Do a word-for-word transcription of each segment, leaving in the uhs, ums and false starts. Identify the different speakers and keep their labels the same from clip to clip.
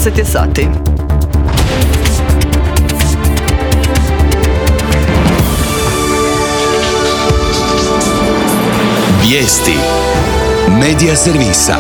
Speaker 1: deset je sati.
Speaker 2: Vijesti Medija servisa.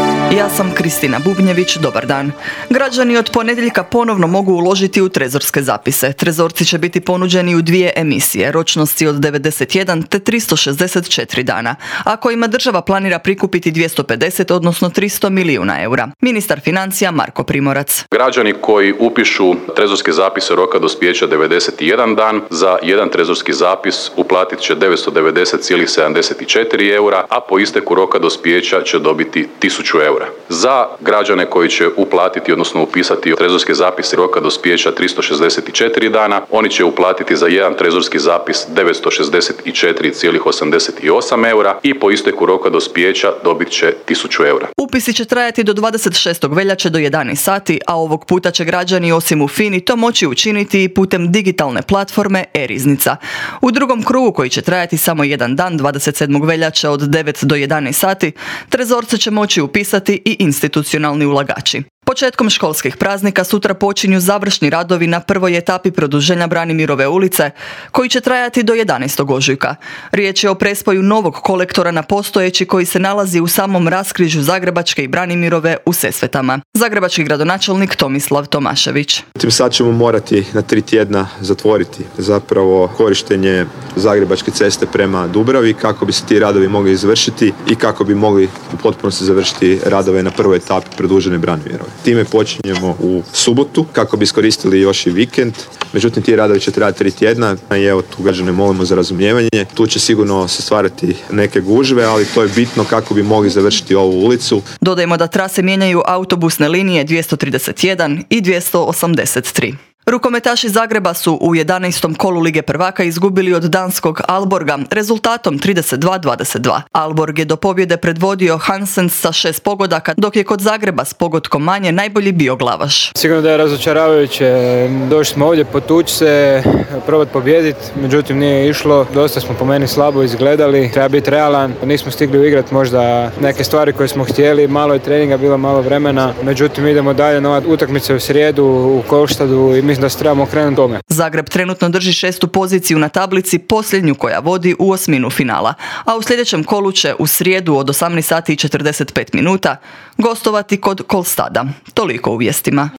Speaker 1: Ja sam Kristina Bubnjević, dobar dan. Građani od ponedjeljka ponovno mogu uložiti u trezorske zapise. Trezorci će biti ponuđeni u dvije emisije, ročnosti od devedeset jedan te tristo šezdeset četiri dana, a kojima država planira prikupiti dvjesto pedeset, odnosno tristo milijuna eura. Ministar financija Marko Primorac.
Speaker 3: Građani koji upišu trezorske zapise roka dospijeća devedeset jedan dan, za jedan trezorski zapis uplatit će devetsto devedeset zarez sedamdeset četiri eura, a po isteku roka dospijeća će dobiti tisuću eura. Za građane koji će uplatiti, odnosno upisati trezorske zapise roka dospijeća tristo šezdeset četiri dana, oni će uplatiti za jedan trezorski zapis devetsto šezdeset četiri zarez osamdeset osam eura i po isteku roka dospijeća dobit će tisuću eura.
Speaker 1: Upisi će trajati do dvadeset šestog veljače do jedanaest sati, a ovog puta će građani osim u FINI to moći učiniti i putem digitalne platforme e-riznica. U drugom krugu, koji će trajati samo jedan dan, dvadeset sedmog veljače od devet do jedanaest sati, trezorce će moći upisati i institucionalni ulagači. Početkom školskih praznika sutra počinju završni radovi na prvoj etapi produženja Branimirove ulice, koji će trajati do jedanaestog ožujka. Riječ je o prespoju novog kolektora na postojeći, koji se nalazi u samom raskrižju Zagrebačke i Branimirove u Sesvetama. Zagrebački gradonačelnik Tomislav Tomašević.
Speaker 4: Tim sad ćemo morati na tri tjedna zatvoriti zapravo korištenje Zagrebačke ceste prema Dubravi kako bi se ti radovi mogli izvršiti i kako bi mogli u potpunosti završiti radove na prvoj etapi produžene Branimirove. Time počinjemo u subotu kako bi iskoristili još i vikend. Međutim, ti radovi će trajati tri tjedna i evo tu građane molimo za razumijevanje. Tu će sigurno se stvarati neke gužve, ali to je bitno kako bi mogli završiti ovu ulicu.
Speaker 1: Dodajmo da trase mijenjaju autobusne linije dvjesto trideset jedan i dvjesto osamdeset tri. Rukometaši Zagreba su u jedanaestom kolu Lige prvaka izgubili od danskog Aalborga rezultatom trideset dva dvadeset dva. Aalborg je do pobjede predvodio Hansens sa šest pogodaka, dok je kod Zagreba s pogodkom manje najbolji bio Glavaš.
Speaker 5: Sigurno da je razočaravajuće. Došli smo ovdje potući se, probati pobijediti, međutim nije išlo. Dosta smo po meni slabo izgledali, treba biti realan. Nismo stigli uigrati možda neke stvari koje smo htjeli, malo je treninga, bilo malo vremena. Međutim idemo dalje na utakmice u srijedu u Kolštadu i mislim da se trebamo okrenuti tome.
Speaker 1: Zagreb trenutno drži šestu poziciju na tablici, posljednju koja vodi u osminu finala, a u sljedećem kolu će u srijedu od osamnaest sati i četrdeset pet minuta gostovati kod Kolstada. Toliko u vijestima.